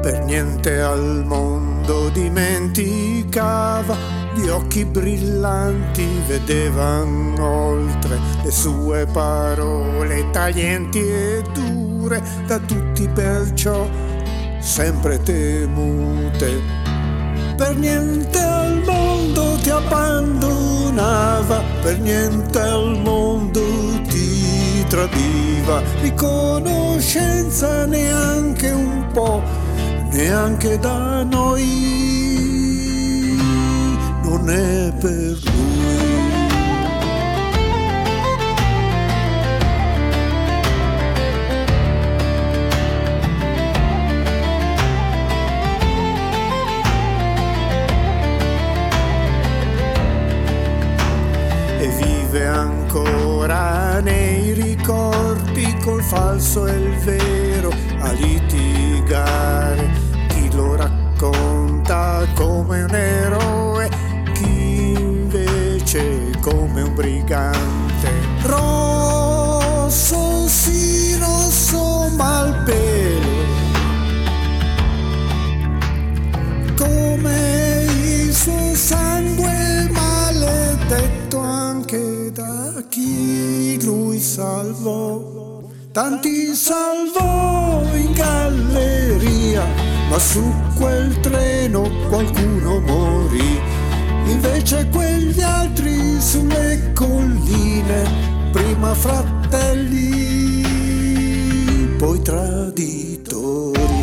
per niente al mondo dimenticava, gli occhi brillanti vedevan oltre le sue parole taglienti e dure, da tutti perciò sempre temute. Per niente al mondo ti abbandonava, per niente al mondo ti tradiva, riconoscenza neanche un po', neanche da noi, non è per lui. E vive ancora nei ricordi col falso e il vero a litigare. Chi lo racconta come un eroe, chi invece come un brigante. Rosso, sì, rosso malpelo, come il suo sangue maledetto, anche da chi lui salvò. Tanti salvò in galleria, ma su quel treno qualcuno morì. Invece quegli altri sulle colline, prima fratelli, poi traditori.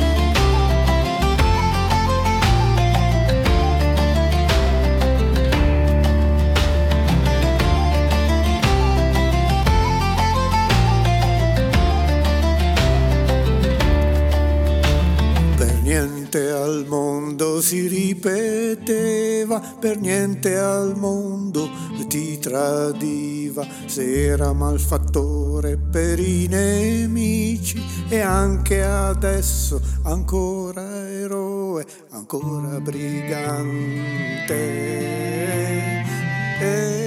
Niente al mondo si ripeteva, per niente al mondo ti tradiva. Se era malfattore per i nemici, e anche adesso ancora eroe, ancora brigante.